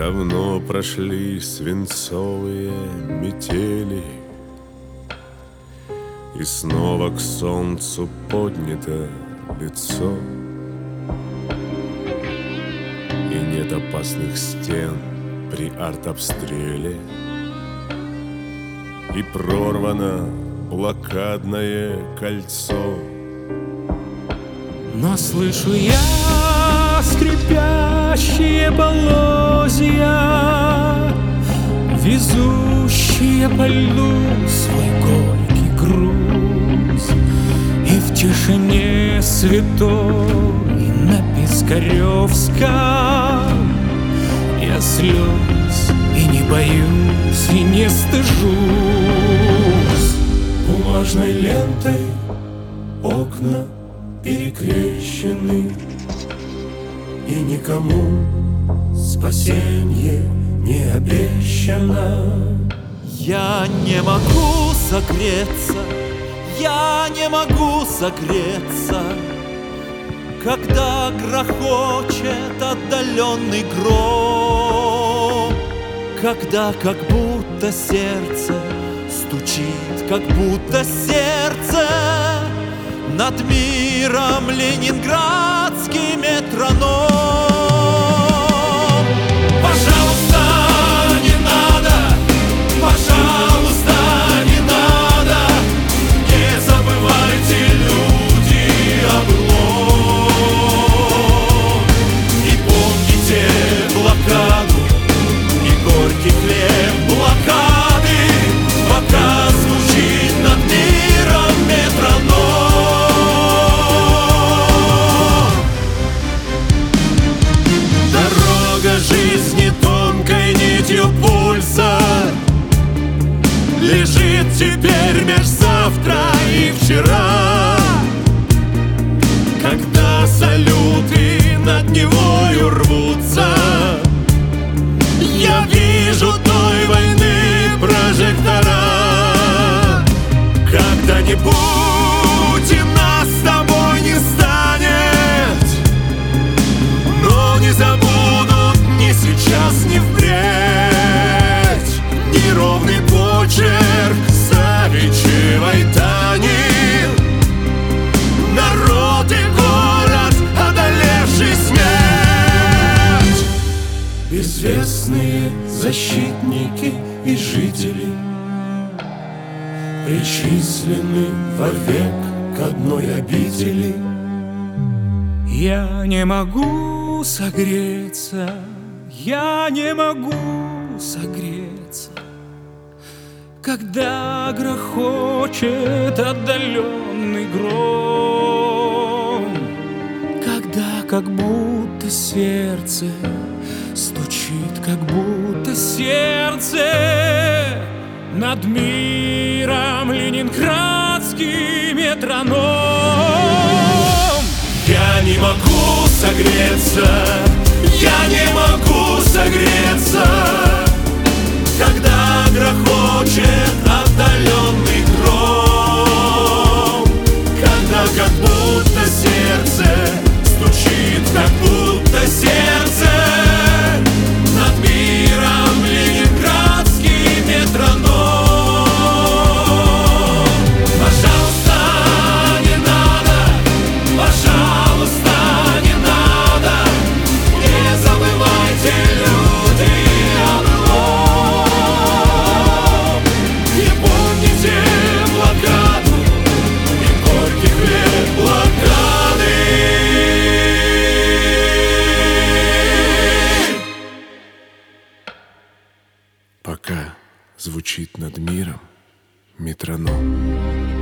Давно прошли свинцовые метели, и снова к солнцу поднято лицо, и нет опасных стен при артобстреле, и прорвано блокадное кольцо. Но слышу я скрипящие полозья, везущие по льду свой горький груз. И в тишине святой на Пискаревском я слез и не боюсь, и не стыжусь. Бумажной лентой окна перекрещены, и никому спасенье не обещано. Я не могу согреться, я не могу согреться, когда грохочет отдаленный гром, когда как будто сердце стучит, как будто сердце над миром ленинградский метроном. Пожалуйста, не надо, пожалуйста, не надо, не забывайте, люди, о былом. И помните блокаду, и горький хлеб блокады, пока звучит над миром метроном. Жизни тонкой нитью пульса лежит теперь меж завтра и вчера, когда салюты над Невою рвутся. Я вижу той войны прожектора. Когда-нибудь и нас с тобой не станет, но не забудь сейчас, не впредь, неровный почерк Савичевой Тани. Народ и город, одолевший смерть. Безвестные защитники и жители причислены вовек к одной обители. Я не могу согреться, я не могу согреться, когда грохочет отдаленный гром, когда как будто сердце стучит, как будто сердце над миром ленинградский метроном. Я не могу согреться, я не могу согреться, когда грохочет отдаленный гром, когда как будто сердце стучит, как будто сердце над миром ленинградский метроном. Пожалуйста, не надо, пожалуйста, не надо, не забывайте, люди, о былом. И помните блокаду, и горький хлеб блокады. Пока звучит над миром метроном.